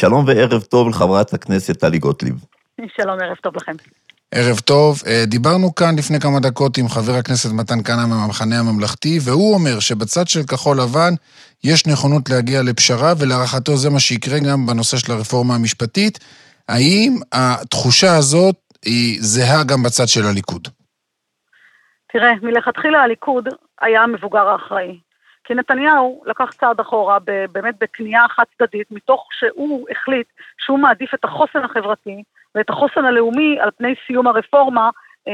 שלום וערב טוב לחברת הכנסת טלי גוטליב. שלום, ערב טוב לכם. ערב טוב, דיברנו כאן לפני כמה דקות עם חבר הכנסת מתן כהנא מהמחנה הממלכתי, והוא אומר שבצד של כחול לבן יש נכונות להגיע לפשרה, ולהערכתו זה מה שיקרה גם בנושא של הרפורמה המשפטית. האם התחושה הזאת היא זהה גם בצד של הליכוד? תראה, מלכתחילה הליכוד היה המבוגר האחראי. כי נתניהו לקח צעד אחורה באמת בקנייה חד צדדית, מתוך שהוא החליט שהוא מעדיף את החוסן החברתי ואת החוסן הלאומי על פני סיום הרפורמה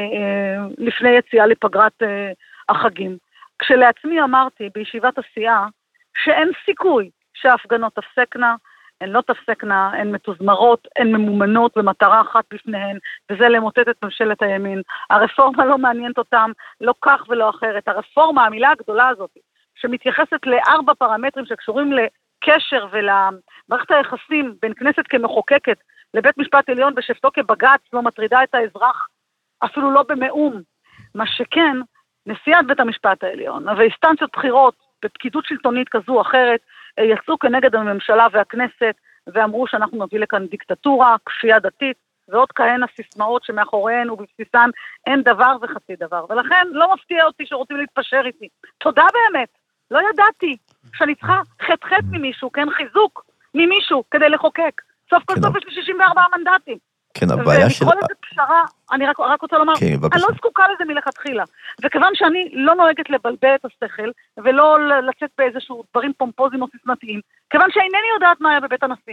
לפני יציאה לפגרת החגים. כשלעצמי אמרתי בישיבת הסיעה שאין סיכוי שההפגנות תפסקנה, הן לא תפסקנה, הן מתוזמרות, הן ממומנות במטרה אחת בפניהן, וזה למוטט את ממשלת הימין. הרפורמה לא מעניינת אותם, לא כך ולא אחרת. הרפורמה, המילה הגדולה הזאת, שמתייחסת ל4 פרמטרים שקשורים לקשר ולמערכת היחסים בין כנסת כמחוקקת לבית משפט עליון בשבתו כבג"ץ, לא מטרידה את האזרח, אפילו לא במאום. מה שכן, נשיאת בית המשפט העליון ואינסטנציות בחירות בפקידות שלטונית כזו או אחרת, יצאו כנגד הממשלה והכנסת, ואמרו שאנחנו נביא לכאן דיקטטורה, כפייה דתית, ועוד כהנה סיסמאות שמאחוריהן ובבסיסן אין דבר וחצי דבר. ולכן לא מפתיע אותי שרוצים להתפשר איתי. תודה באמת. לא ידעתי שאני צריכה חטחט ממישהו, כן, חיזוק ממישהו כדי לחוקק. סוף כל סוף יש לי 64 מנדטים. כן, הבעיה של... ולקרוא לזה פשרה, אני רק רוצה לומר, אני לא זקוקה לזה מלכתחילה. וכיוון שאני לא נוהגת לבלבל את השכל, ולא לצאת באיזשהו דברים פומפוזיים או סיסמתיים, כיוון שאינני יודעת מה היה בבית הנשיא.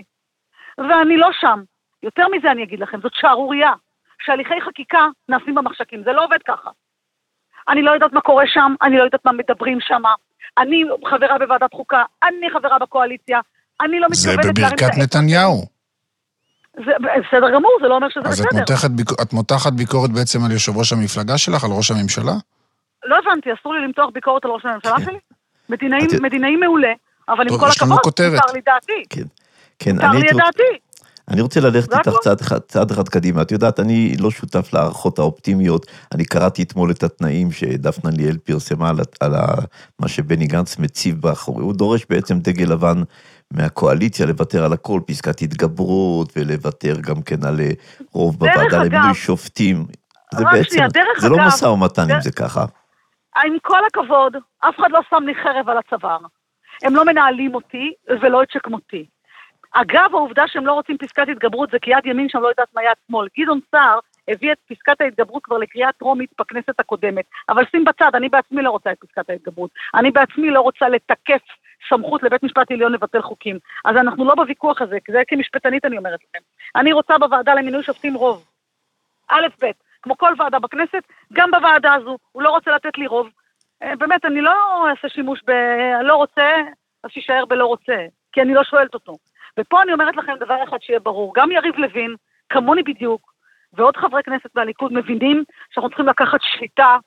ואני לא שם. יותר מזה אני אגיד לכם, זאת שערוריה, שהליכי חקיקה נעשים במחשכים. זה לא עובד ככה. אני לא יודעת מה קורה שם, אני לא יודעת מה מדברים שם. אני חברה בוועדת חוקה, אני חברה בקואליציה, אני לא מתכוונת... זה בברכת נתניהו. זה בסדר גמור, זה לא אומר שזה בסדר. אז את מותחת ביקורת בעצם על יושב ראש המפלגה שלך, על ראש הממשלה? לא הבנתי, אסור לי למתוח ביקורת על ראש הממשלה שלי? מדינאי מעולה, אבל עם כל הכבוד, מותר לי דעתי. מותר לי דעתי. אני רוצה ללכת איתך צעד אחד קדימה. את יודעת, אני לא שותף להערכות האופטימיות. אני קראתי אתמול את התנאים שדפנה ליאל פרסמה על מה שבני גנץ מציב באחורי. הוא דורש בעצם דגל לבן מהקואליציה לוותר על הכל, פסקת התגברות, ולוותר גם כן על רוב בוועדה למינוי שופטים. זה בעצם, זה לא משא ומתן אם זה ככה. עם כל הכבוד, אף אחד לא שם לי חרב על הצוואר. הם לא מנהלים אותי ולא את שכמותי. אגב, העובדה שהם לא רוצים פסקת התגברות, זה כי יד ימין שם לא יודעת מה יד שמאל. גדעון סער הביא את פסקת ההתגברות כבר לקריאה טרומית בכנסת הקודמת. אבל שים בצד, אני בעצמי לא רוצה את פסקת ההתגברות. אני בעצמי לא רוצה לתקף סמכות לבית משפט עליון לבטל חוקים. אז אנחנו לא בוויכוח הזה, כי זה כמשפטנית אני אומרת לכם. אני רוצה בוועדה למינוי שופטים רוב. א' ב', כמו כל ועדה בכנסת, גם בוועדה הזו, הוא לא רוצה לתת לי רוב. באמת, אני לא אעשה שימוש לא רוצה, אז שישאר בלא רוצה, כי אני לא שואלת אותו. ופה אני אומרת לכם דבר אחד שיהיה ברור, גם יריב לוין, כמוני בדיוק, ועוד חברי כנסת מהליכוד מבינים שאנחנו צריכים לקחת שליטה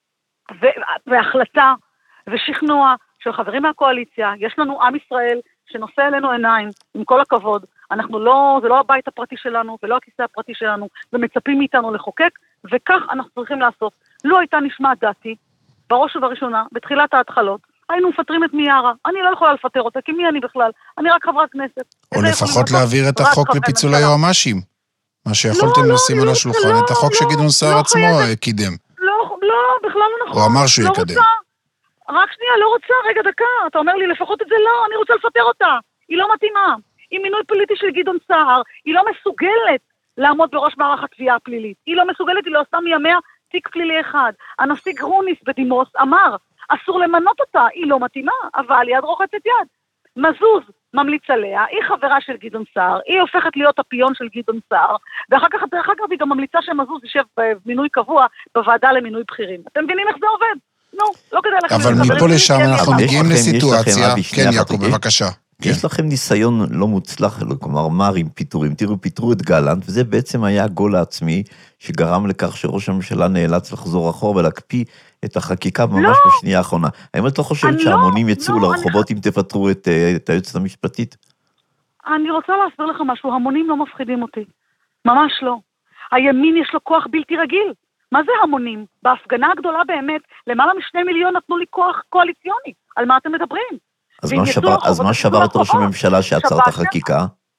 והחלטה ושכנוע של חברים מהקואליציה. יש לנו עם ישראל שנושא אלינו עיניים, עם כל הכבוד. אנחנו לא, זה לא הבית הפרטי שלנו ולא הכיסא הפרטי שלנו, ומצפים מאיתנו לחוקק, וכך אנחנו צריכים לעשות. לא הייתה נשמעת דעתי, בראש ובראשונה, בתחילת ההתחלות, היינו מפטרים את מיארה. אני לא יכולה לפטר אותה, כי מי אני בכלל? אני רק חברת כנסת. או לפחות להעביר את החוק לפיצול היועמ"שים. מה שיכולתם לשים על השולחן, את החוק שגדעון סער עצמו קידם. לא, בכלל לא נכון. הוא אמר שהוא יקדם. רק שנייה, לא רוצה, רגע דקה. אתה אומר לי, לפחות את זה לא, אני רוצה לפטר אותה. היא לא מתאימה. היא מינוי פוליטי של גדעון סער. היא לא מסוגלת לעמוד בראש מערך התביעה הפלילית. היא לא מסוגלת, היא לא עושה מימיה תיק פלילי אחד. הנשיא גרוניס בדימוס אמר, אסור למנות אותה, היא לא מתאימה, אבל יד רוחצת יד. מזוז ממליץ עליה, היא חברה של גדעון סער, היא הופכת להיות הפיון של גדעון סער, ואחר כך היא גם ממליצה שמזוז יישב במינוי קבוע בוועדה למינוי בכירים. אתם מבינים איך זה עובד? נו, לא כדאי לכם. אבל מפה לשם אנחנו מגיעים לסיטואציה, כן יעקב, בבקשה. יש לכם ניסיון לא מוצלח, כלומר, עם פיטורים. תראו, פיטרו את גלנט, וזה בעצם היה הגול העצמי, שגרם לכך שראש הממשלה נאלץ לחזור אחור ולהקפיא את החקיקה ממש בשנייה האחרונה. האם את לא חושבת שהמונים יצאו לרחובות אם תפטרו את היועצת המשפטית? אני רוצה להסביר לך משהו, המונים לא מפחידים אותי. ממש לא. הימין יש לו כוח בלתי רגיל. מה זה המונים? בהפגנה הגדולה באמת, למעלה מ2 מיליון נתנו לי כוח קואליציוני. על מה אתם מדברים? אז מה שבר את ראש הממשלה שעצר את החקיקה?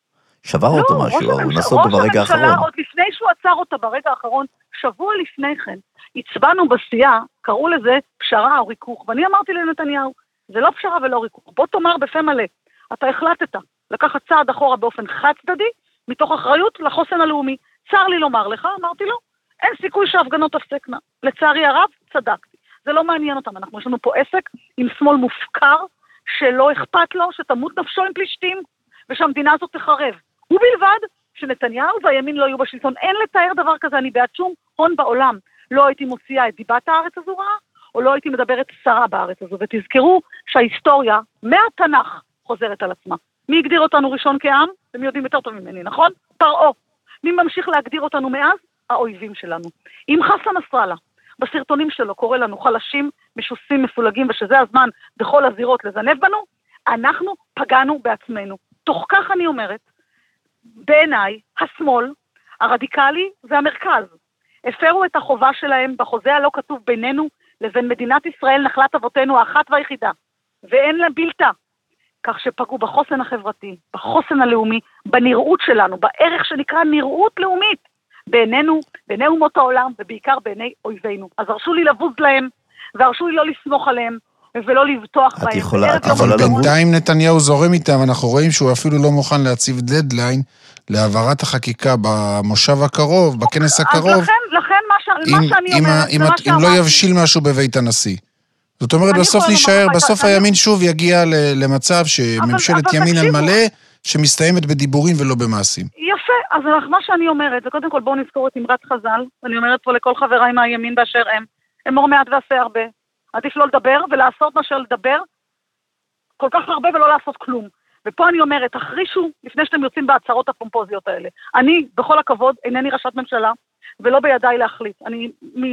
שבר אותו משהו, הוא נסוג ברגע האחרון. ראש הממשלה, עוד לפני שהוא עצר אותה ברגע האחרון, שבוע לפני כן, הצבענו בסיעה, קראו לזה פשרה או ריכוך, ואני אמרתי לנתניהו, זה לא פשרה ולא ריכוך, בוא תאמר בפה מלא, אתה החלטת לקחת צעד אחורה באופן חד צדדי, מתוך אחריות לחוסן הלאומי. צר לי לומר לך, אמרתי לו, אין סיכוי שההפגנות תפסקנה. לצערי הרב, צדקתי. זה לא מעניין אותם, יש לנו פה עסק עם שמאל מופקר, שלא אכפת לו, שתמות נפשו עם פלישתים, ושהמדינה הזאת תחרב. ובלבד שנתניהו והימין לא יהיו בשלטון. אין לתאר דבר כזה, אני בעד שום הון בעולם. לא הייתי מוציאה את דיבת הארץ הזו רעה, או לא הייתי מדברת שרה בארץ הזו. ותזכרו שההיסטוריה מהתנ"ך חוזרת על עצמה. מי הגדיר אותנו ראשון כעם? אתם יודעים יותר טוב ממני, נכון? פרעה. מי ממשיך להגדיר אותנו מאז? האויבים שלנו. אם חסן נסראללה, בסרטונים שלו קורא לנו חלשים, משוסים, מפולגים, ושזה הזמן בכל הזירות לזנב בנו, אנחנו פגענו בעצמנו. תוך כך אני אומרת, בעיניי, השמאל, הרדיקלי והמרכז, הפרו את החובה שלהם בחוזה הלא כתוב בינינו לבין מדינת ישראל נחלת אבותינו האחת והיחידה, ואין לה בלתה, כך שפגעו בחוסן החברתי, בחוסן הלאומי, בנראות שלנו, בערך שנקרא נראות לאומית, בעינינו, בעיני אומות העולם, ובעיקר בעיני אויבינו. אז הרשו לי לבוז להם, והרשו לי לא לסמוך עליהם, ולא לבטוח בהם. אבל בינתיים נתניהו זורם איתם, אנחנו רואים שהוא אפילו לא מוכן להציב דדליין, להעברת החקיקה במושב הקרוב, בכנס הקרוב. אז לכן מה שאני אומרת, אם לא יבשיל משהו בבית הנשיא. זאת אומרת, בסוף נשאר, בסוף הימין שוב יגיע למצב שממשלת ימין על מלא, שמסתיימת בדיבורים ולא במעשים. יפה, אז מה שאני אומרת, זה קודם כל בואו נזכור את אמרת חז"ל, ואני אומרת פה לכל חבריי מהימין באשר הם, אמור מעט ועשה הרבה. עדיף לא לדבר ולעשות מאשר לדבר כל כך הרבה ולא לעשות כלום. ופה אני אומרת, תחרישו לפני שאתם יוצאים בהצהרות הפומפוזיות האלה. אני, בכל הכבוד, אינני ראשת ממשלה, ולא בידיי להחליט. אני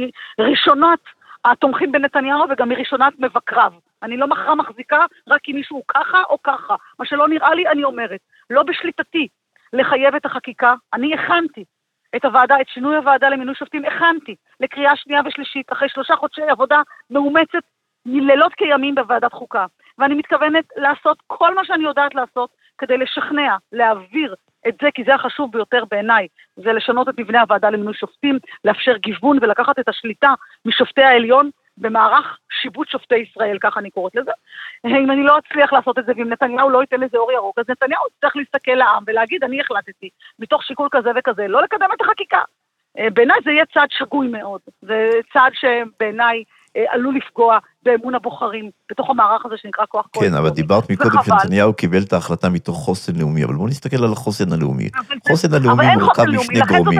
מראשונת התומכים בנתניהו וגם מראשונת מבקריו. אני לא מחזיקה רק כי מישהו ככה או ככה. מה שלא נראה לי, אני אומרת, לא בשליטתי לחייב את החקיקה. אני הכנתי את הוועדה, את שינוי הוועדה למינוי שופטים, הכנתי לקריאה שנייה ושלישית, אחרי 3 חודשי עבודה מאומצת מלילות כימים בוועדת חוקה. ואני מתכוונת לעשות כל מה שאני יודעת לעשות, כדי לשכנע, להעביר את זה, כי זה החשוב ביותר בעיניי, זה לשנות את מבנה הוועדה למינוי שופטים, לאפשר גיוון ולקחת את השליטה משופטי העליון, במערך שיבוט שופטי ישראל, ככה אני קוראת לזה. אם אני לא אצליח לעשות את זה, ואם נתניהו לא ייתן לזה אור ירוק, אז נתניהו צריך להסתכל לעם ולהגיד, אני החלטתי, מתוך שיקול כזה וכזה, לא לקדם את החקיקה. בעיניי זה יהיה צעד שגוי מאוד. זה צעד שבעיניי עלול לפגוע באמון הבוחרים, בתוך המערך הזה שנקרא כוח קואליציוני. כן, אבל דיברת מקודם שנתניהו קיבל את ההחלטה מתוך חוסן לאומי, אבל בואו נסתכל על החוסן הלאומי. חוסן הלאומי מורכב משני גורמים,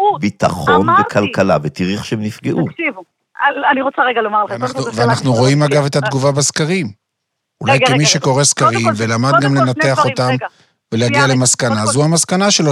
ביטחון וכלכלה, ותראי איך שהם נפגעו. תקשיבו, אני רוצה רגע לומר לכם. ואנחנו רואים אגב את התגובה בסקרים. אולי כמי שקורא סקרים ולמד גם לנתח אותם ולהגיע למסקנה, זו המסקנה שלו,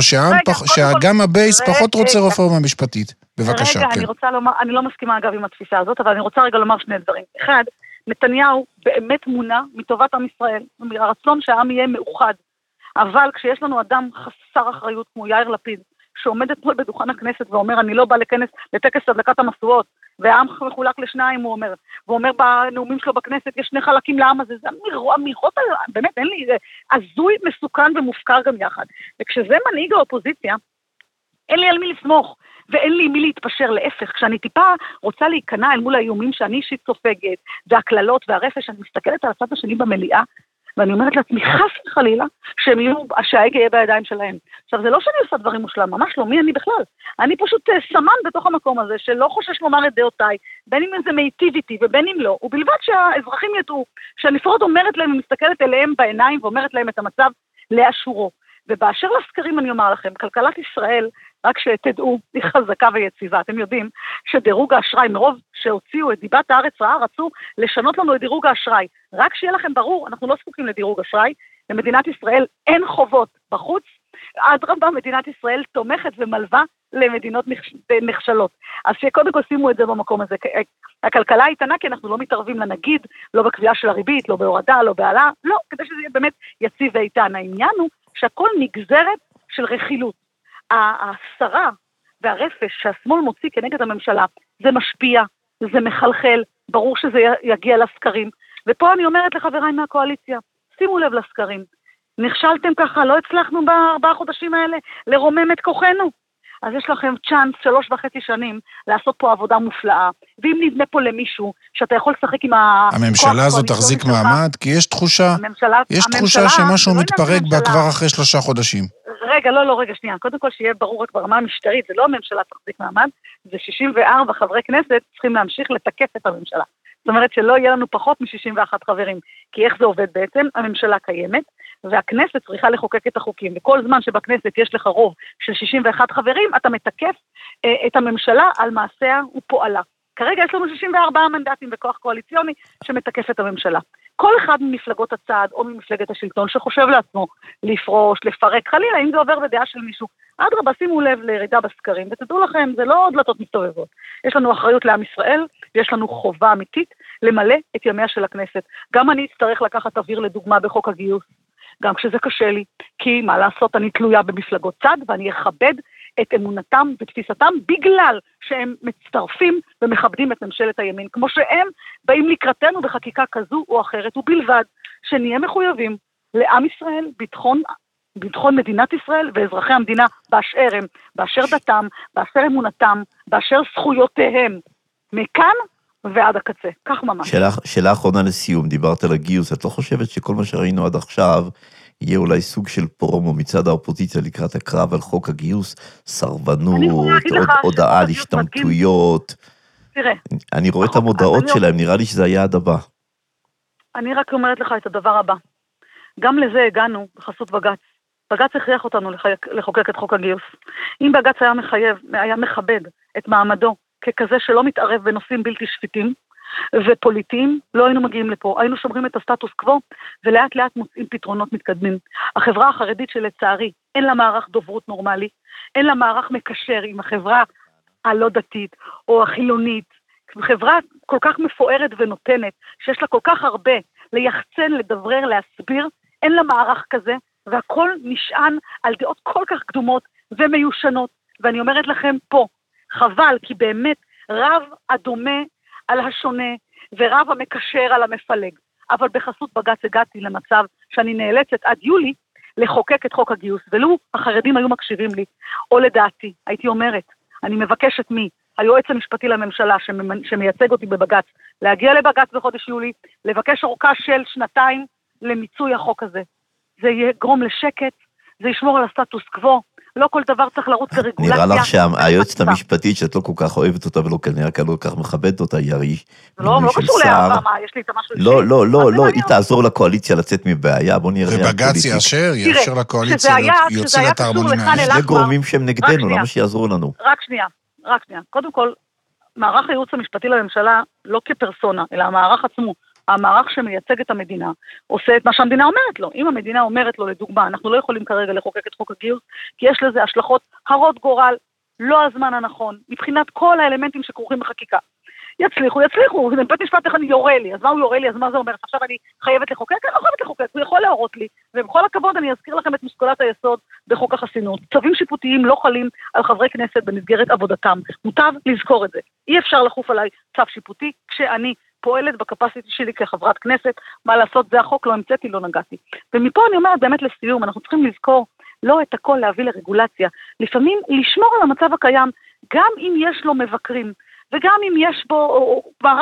שגם הבייס פחות רוצה רפורמה משפטית. בבקשה, כן. רגע, אני לא מסכימה אגב עם התפיסה הזאת, אבל אני רוצה רגע לומר 2 דברים. אחד, נתניהו באמת מונע מטובת עם ישראל, מהרצון שהעם יהיה מאוחד, אבל כשיש לנו אדם חסר אחריות כמו יאיר לפיד, שעומד אתמול בדוכן הכנסת ואומר, אני לא בא לטקס הדלקת המשואות, והעם מחולק לשניים, הוא אומר, ואומר בנאומים שלו בכנסת, יש 2 חלקים לעם הזה, זה אמירות, באמת אין לי, זה הזוי, מסוכן ומופקר גם יחד. וכשזה מנהיג האופוזיציה, אין לי על מי לסמוך, ואין לי מי להתפשר, להפך, כשאני טיפה רוצה להיכנע אל מול האיומים שאני אישית סופגת, והכללות והרפש, אני מסתכלת על הצד השני במליאה, ואני אומרת לעצמי, חס וחלילה, שההגה יהיה בידיים שלהם. עכשיו, זה לא שאני עושה דברים מושלם, ממש לא, מי אני בכלל? אני פשוט סמן בתוך המקום הזה, שלא חושש לומר את דעותיי, בין אם זה מיטיב איתי ובין אם לא, ובלבד שהאזרחים ידעו, שאני לפחות אומרת להם, מסתכלת אליהם בעיניים, ואומרת להם את המצב לאשורו. ובאשר לסקרים אני אומר לכם, כלכלת ישראל, רק שתדעו, היא חזקה ויציבה. אתם יודעים שדירוג האשראי, מרוב שהוציאו את דיבת הארץ רעה, רצו לשנות לנו את דירוג האשראי. רק שיהיה לכם ברור, אנחנו לא זקוקים לדירוג אשראי, למדינת ישראל אין חובות בחוץ, אדרבה, מדינת ישראל תומכת ומלווה למדינות נכשלות. אז שקודם כל שימו את זה במקום הזה. הכלכלה איתנה, כי אנחנו לא מתערבים לנגיד, לא בקביעה של הריבית, לא בהורדה, לא בעלה, לא, כדי שזה יהיה באמת יציב ואיתן. העניין הוא שהכל נגזרת של רכילות. השרה והרפש שהשמאל מוציא כנגד הממשלה, זה משפיע, זה מחלחל, ברור שזה יגיע לסקרים. ופה אני אומרת לחבריי מהקואליציה, שימו לב לסקרים. נכשלתם ככה, לא הצלחנו ב4 חודשים האלה לרומם את כוחנו. אז יש לכם צ'אנס 3.5 שנים לעשות פה עבודה מופלאה. ואם נדמה פה למישהו שאתה יכול לשחק עם הממשלה הזאת תחזיק מעמד, כי יש תחושה שמשהו מתפרק בה כבר אחרי 3 חודשים. רגע, רגע, שנייה. קודם כל שיהיה ברור רק ברמה המשטרית, זה לא הממשלה תחזיק מעמד, זה 64 חברי כנסת צריכים להמשיך לתקף את הממשלה. זאת אומרת שלא יהיה לנו פחות מ61 חברים. כי איך זה עובד בעצם? הממשלה קיימת, והכנסת צריכה לחוקק את החוקים. וכל זמן שבכנסת יש לך רוב של 61 חברים, אתה מתקף את הממשלה על מעשיה ופועלה. כרגע יש לנו 64 מנדטים בכוח קואליציוני שמתקף את הממשלה. כל אחד ממפלגות הצעד או ממפלגת השלטון שחושב לעצמו לפרוש, לפרק, חלילה, אם זה עובר בדעה של מישהו, אדרבה, שימו לב לירידה בסקרים, ותדעו לכם, זה לא דלתות מסתובבות. יש לנו אחריות לעם ישראל, ויש לנו חובה אמיתית למלא את ימיה של הכנסת. גם אני אצטרך לקחת אוויר לדוגמה בחוק הגיוס, גם כשזה קשה לי, כי מה לעשות, אני תלויה במפלגות צד, ואני אכבד את אמונתם ותפיסתם, בגלל שהם מצטרפים ומכבדים את ממשלת הימין, כמו שהם באים לקראתנו בחקיקה כזו או אחרת, ובלבד שנהיה מחויבים לעם ישראל, ביטחון מדינת ישראל ואזרחי המדינה באשר הם, באשר דתם, באשר אמונתם, באשר זכויותיהם, מכאן ועד הקצה, כך ממש. שאלה אחרונה לסיום, דיברת על הגיוס, את לא חושבת שכל מה שראינו עד עכשיו, יהיה אולי סוג של פרומו מצד האופוזיציה לקראת הקרב על חוק הגיוס, סרבנות, הודעה על השתמטויות. תראה. אני רואה את המודעות שלהם, נראה לי שזה היעד הבא. אני רק אומרת לך את הדבר הבא. גם לזה הגענו בחסות בג"ץ. בג"ץ הכריח אותנו לחוקק את חוק הגיוס. אם בג"ץ היה מכבד את מעמדו ככזה שלא מתערב בנושאים בלתי שפיטים, ופוליטיים, לא היינו מגיעים לפה. היינו שומרים את הסטטוס קוו, ולאט לאט מוצאים פתרונות מתקדמים. החברה החרדית שלצערי, אין לה מערך דוברות נורמלי, אין לה מערך מקשר עם החברה הלא דתית, או החילונית, חברה כל כך מפוארת ונותנת, שיש לה כל כך הרבה ליחצן, לדברר, להסביר, אין לה מערך כזה, והכל נשען על דעות כל כך קדומות ומיושנות. ואני אומרת לכם פה, חבל, כי באמת רב הדומה על השונה, ורב המקשר על המפלג. אבל בחסות בג"ץ הגעתי למצב שאני נאלצת עד יולי לחוקק את חוק הגיוס, ולו החרדים היו מקשיבים לי, או לדעתי, הייתי אומרת, אני מבקשת היועץ המשפטי לממשלה שמייצג אותי בבג"ץ, להגיע לבג"ץ בחודש יולי, לבקש אורכה של 2 למיצוי החוק הזה. זה יגרום לשקט, זה ישמור על הסטטוס קוו, לא כל דבר צריך לרוץ ברגולציה. נראה לך שהיועצת המשפטית שאת לא כל כך אוהבת אותה ולא כנראה לא כל כך מכבדת אותה, ירי. לא קשור לאהבה, מה, יש לי את המשהו שלי. לא, היא תעזור לקואליציה לצאת מבעיה, בוא נראה. ובג"ץ יאשר לקואליציה יוצא את ההרמונים האלה. שני גורמים שהם נגדנו, למה שיעזרו לנו? רק שנייה. קודם כל, מערך הייעוץ המשפטי לממשלה, לא כפרסונה, אלא המערך עצמו, המערך שמייצג את המדינה, עושה את מה שהמדינה אומרת לו. אם המדינה אומרת לו, לדוגמה, אנחנו לא יכולים כרגע לחוקק את חוק הגיוס, כי יש לזה השלכות הרות גורל, לא הזמן הנכון, מבחינת כל האלמנטים שכרוכים בחקיקה. יצליחו, בית משפט אחד יורה לי, אז מה הוא יורה לי, אז מה זה אומר? עכשיו אני חייבת לחוקק? אני לא חייבת לחוקק, הוא יכול להורות לי, ובכל הכבוד אני אזכיר לכם את משקולת היסוד בחוק החסינות. צווים שיפוטיים לא חלים על חברי כנסת במסגרת עבודתם. מוטב לזכור את זה. אי אפשר לחוף עליי צו שיפוטי, כשאני פועלת בקפסיטי שלי כחברת כנסת, מה לעשות, זה החוק, לא המצאתי, לא נגעתי. ומפה אני אומרת באמת לסיום, אנחנו צריכים לזכור, לא את הכל להביא לרגולציה, לפעמים לשמור על המצב הקיים, גם אם יש לו מבקרים, וגם אם יש בו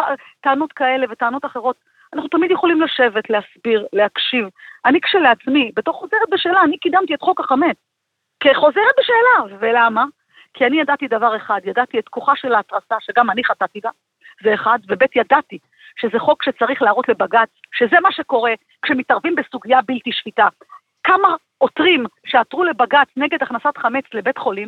טענות כאלה וטענות אחרות, אנחנו תמיד יכולים לשבת, להסביר, להקשיב. אני כשלעצמי, בתוך חוזרת בשאלה, אני קידמתי את חוק החמץ, כחוזרת בשאלה, ולמה? כי אני ידעתי דבר אחד, ידעתי את כוחה של ההתרסה, שגם אני חטאתי בה, זה אחד, ובית ידעתי שזה חוק שצריך להראות לבג"ץ, שזה מה שקורה כשמתערבים בסוגיה בלתי שפיטה. כמה עותרים שעתרו לבג"ץ נגד הכנסת חמץ לבית חולים,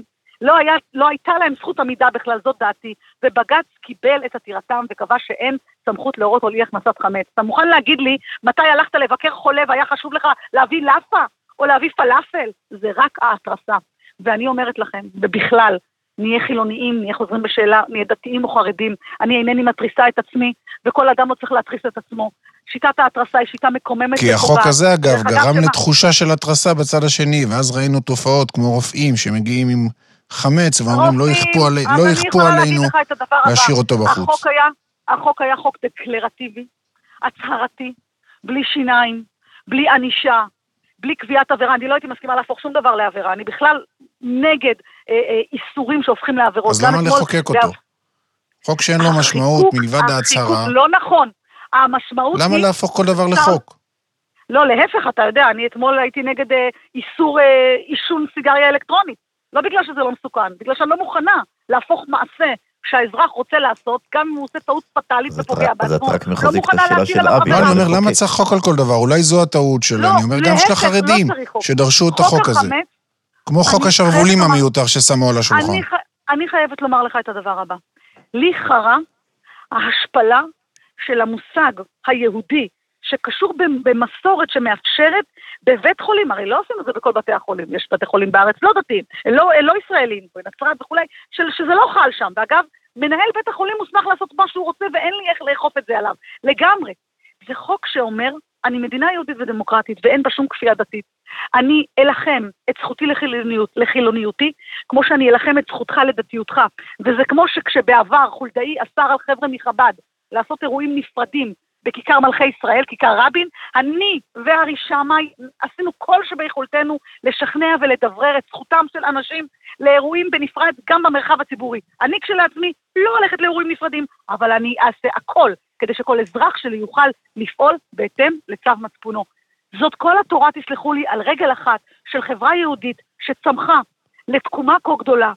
לא הייתה להם זכות עמידה בכלל, זאת דעתי, ובג"ץ קיבל את עתירתם וקבע שאין סמכות להורות או אי הכנסת חמץ. אתה מוכן להגיד לי מתי הלכת לבקר חולה והיה חשוב לך להביא לאפה או להביא פלאפל? זה רק ההתרסה. ואני אומרת לכם, ובכלל, נהיה חילוניים, נהיה חוזרים בשאלה, נהיה דתיים או חרדים, אני אינני מטריסה את עצמי, וכל אדם לא צריך להטריס את עצמו. שיטת ההתרסה היא שיטה מקוממת. כי החוק הזה אגב גרם לתחושה של התרסה בצד השני, ואז ראינו תופעות כמו רופאים שמגיעים עם חמץ, ואומרים לא יכפו עלינו להשאיר אותו בחוץ. החוק היה חוק דקלרטיבי, הצהרתי, בלי שיניים, בלי ענישה, בלי קביעת עבירה, אני לא הייתי מסכימה להפוך שום דבר לעבירה, אני בכלל נגד איסורים שהופכים לעבירות. אז למה לחוקק אותו? חוק שאין לו משמעות מלבד ההצהרה. לא נכון. המשמעות למה להפוך כל דבר לחוק? לא, להפך, אתה יודע, אני אתמול הייתי נגד איסור עישון סיגריה אלקטרונית. לא בגלל שזה לא מסוכן, בגלל שאני לא מוכנה להפוך מעשה שהאזרח רוצה לעשות, גם אם הוא עושה טעות פטלית ופוגע בעצמו. אז אתה רק מחזיק את השאלה של אבי. לא, אני אומר, למה צריך חוק על כל דבר? אולי זו הטעות שלו. אני אומר, גם של החרדים שדרשו את החוק הזה. כמו חוק השרבולים המיותר ששמו על השולחן. אני חייבת לומר לך את הדבר הבא. לי חרה ההשפלה של המושג היהודי, שקשור במסורת שמאפשרת בבית חולים, הרי לא עושים את זה בכל בתי החולים, יש בתי חולים בארץ לא דתיים, לא ישראלים, בנצרת וכולי, שזה לא חל שם, ואגב, מנהל בית החולים מוסמך לעשות מה שהוא רוצה, ואין לי איך לאכוף את זה עליו, לגמרי. זה חוק שאומר, אני מדינה יהודית ודמוקרטית, ואין בה שום כפייה דתית. אני אלחם את זכותי לחילוניותי, כמו שאני אלחם את זכותך לדתיותך, וזה כמו שכשבעבר חולדאי אסר על חבר'ה מחב"ד, לעשות אירועים נפרדים, בכיכר מלכי ישראל, כיכר רבין, אני והרי שמאי עשינו כל שביכולתנו לשכנע ולדברר את זכותם של אנשים לאירועים בנפרד גם במרחב הציבורי. אני כשלעצמי לא הולכת לאירועים נפרדים, אבל אני אעשה הכל כדי שכל אזרח שלי יוכל לפעול בהתאם לצו מצפונו. זאת כל התורה, תסלחו לי, על רגל אחת של חברה יהודית שצמחה לתקומה כה גדולה,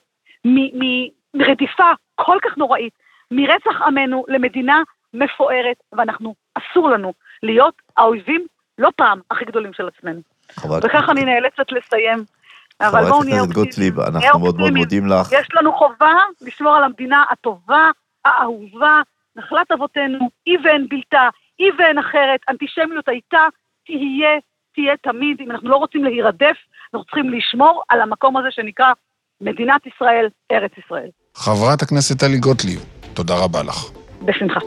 מרדיפה כל כך נוראית, מרצח עמנו למדינה מפוארת, ואנחנו, אסור לנו להיות האויבים לא פעם הכי גדולים של עצמנו. וכך אני נאלצת לסיים. אבל בואו נהיה אופטימיים. אנחנו מאוד מאוד מודים לך. יש לנו חובה לשמור על המדינה הטובה, האהובה, נחלת אבותינו, אי ואין בלתה, אי ואין אחרת, אנטישמיות הייתה, תהיה תמיד, אם אנחנו לא רוצים להירדף, אנחנו צריכים לשמור על המקום הזה שנקרא מדינת ישראל, ארץ ישראל. חברת הכנסת טלי גוטליב, תודה רבה לך. בשמחה.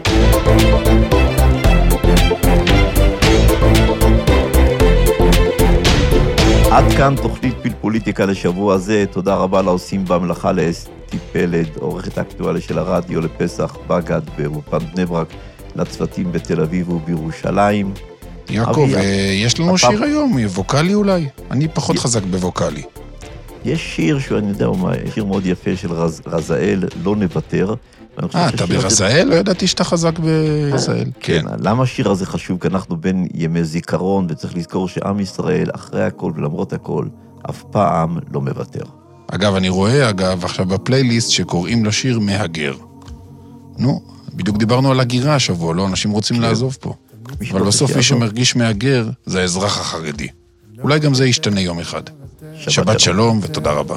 עד כאן תוכנית פלפוליטיקה לשבוע הזה. תודה רבה לעושים במלאכה, לאסתי פלד, עורכת האקטואליה של הרדיו, לפסח בגד באולפן בני ברק, לצוותים בתל אביב ובירושלים. יעקב, יש לנו שיר היום, ווקלי אולי? אני פחות חזק בווקלי. יש שיר שאני יודע, שיר מאוד יפה של רזאל, לא נוותר. אתה ברזאל? לא ידעתי שאתה חזק ברזאל. כן. למה השיר הזה חשוב? כי אנחנו בין ימי זיכרון, וצריך לזכור שעם ישראל, אחרי הכל ולמרות הכל, אף פעם לא מוותר. אגב, אני רואה, עכשיו בפלייליסט שקוראים לשיר מהגר. נו, בדיוק דיברנו על הגירה השבוע, לא? אנשים רוצים לעזוב פה. אבל בסוף מי שמרגיש מהגר, זה האזרח החרדי. אולי גם זה ישתנה יום אחד. שבת שלום ותודה רבה.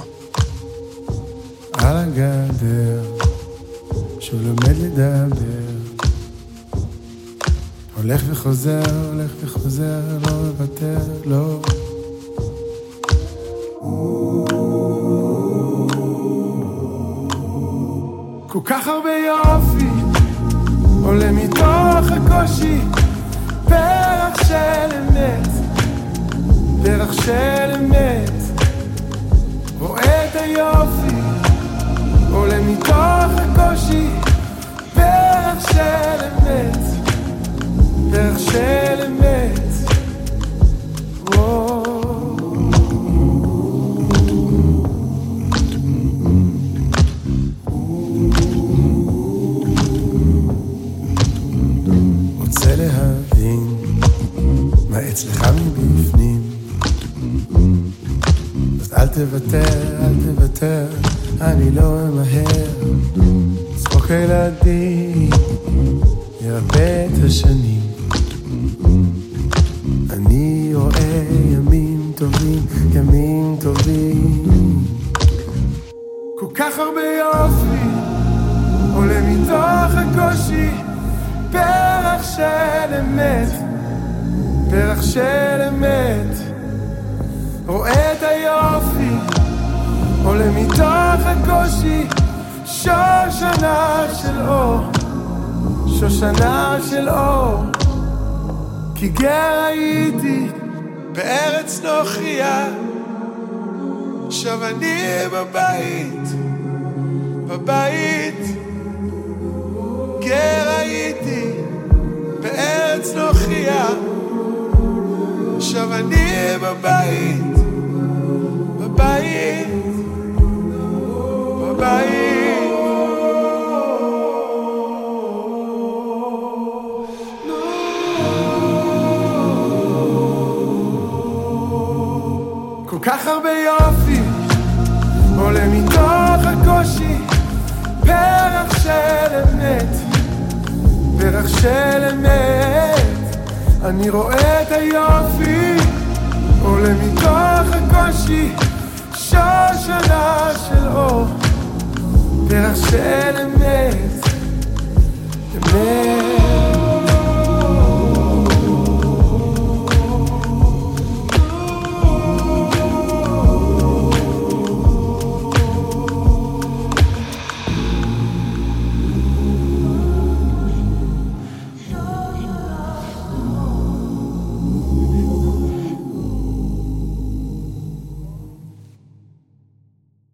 על הגדר שהוא לומד לדבר, הולך וחוזר, לא מוותר, לא. כל כך הרבה יופי עולה מתוך הקושי, פרח של אמת, פרח של אמת, רואה את היופי עולה מתוך הקושי, פרח של אמת, פרח של אמת. רוצה להבין מה אצלך מבפנים, אז אל תוותר, אני לא אמהר. צחוק הילדים ירבה את השנים, אני רואה ימים טובים, כל כך הרבה יופי עולה מתוך הקושי, פרח של אמת, פרח של אמת, רואה את היופי עולה מתוך הקושי, שושנה של אור, כי גר הייתי בארץ נוכריה, עכשיו אני בבית, גר הייתי בארץ נוכריה, עכשיו אני בבית, בבית, בבית. כל כך הרבה יופי עולה מתוך הקושי, פרח של אמת, פרח של אמת. אני רואה את היופי עולה מתוך הקושי, שושנה של אור, פרח של אמת, אמת.